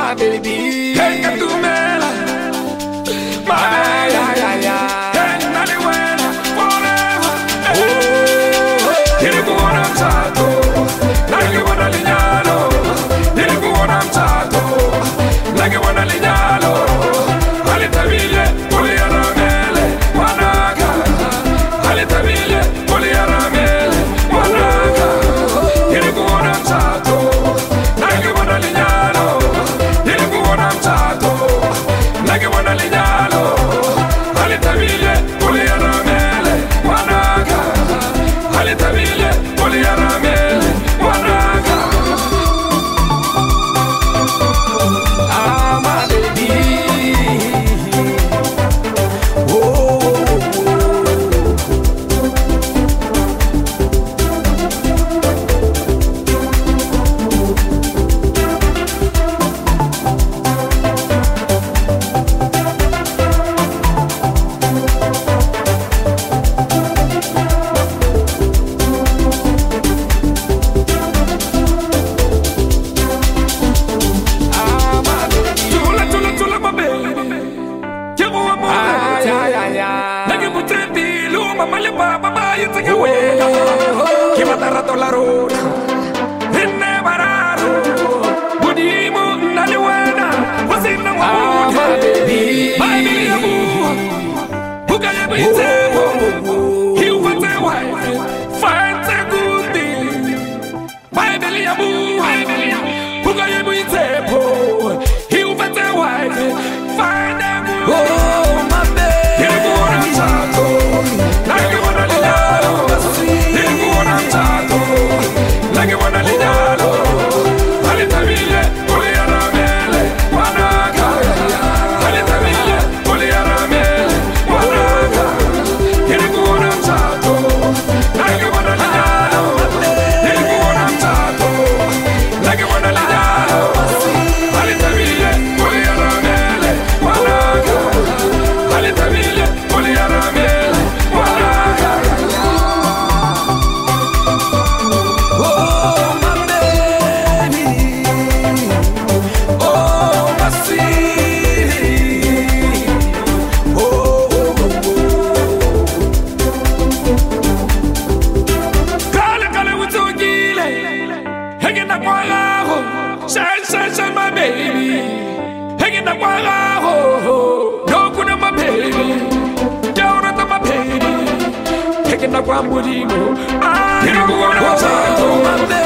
my baby. Hey, Katumela, my baby. Hey, Naliwena, forever. Nilikuona mtato, nilikuona linyalo. Nilikuona mtato, nilikuona linyalo. Alitabile, uliaramele, wanaka. Alitabile, uliaramele, wanaka. Nilikuona mtato, nilikuona linyalo. Nilikuona mtato, nilikuona linyalo. Alitabile, uliaramele, wanaka. Alitabile, uliaramele, wanaka. Ah, my baby. Oh. Tula, my baby. Kibu wa mo. Nagi putreti, luma malipa, baba yitake we. Kimatara tola road. Inne bararo. Budimu naliwena. Wasina wa My baby. baby yabu. Buka yabu itebo. Hiu fate wife. Fate good thing. Baby yabu. Buka yabu itebo. Hiu fate wife. Fate good. Oh, my baby. Nilikuona mtato, nilikuona linyalo. Nilikuona mtato, nilikuona linyalo. Alitabile, uliaramele, wanaka. Alitabile, uliaramele, wanaka. Nilikuona mtato, nilikuona linyalo. Nilikuona mtato, nilikuona linyalo. Alitabile, uliaramele, wanaka. Alitabile, uliaramele, wanaka. Oh, my baby. Oh, my sweetie. Oh. Kale kale utogile, hanging kwa raho. Shine, my baby. Hanging kwa raho. No kuna my baby. Down at my baby. Hanging kwa mudimo. Nilikuona mtato, Oh, my baby.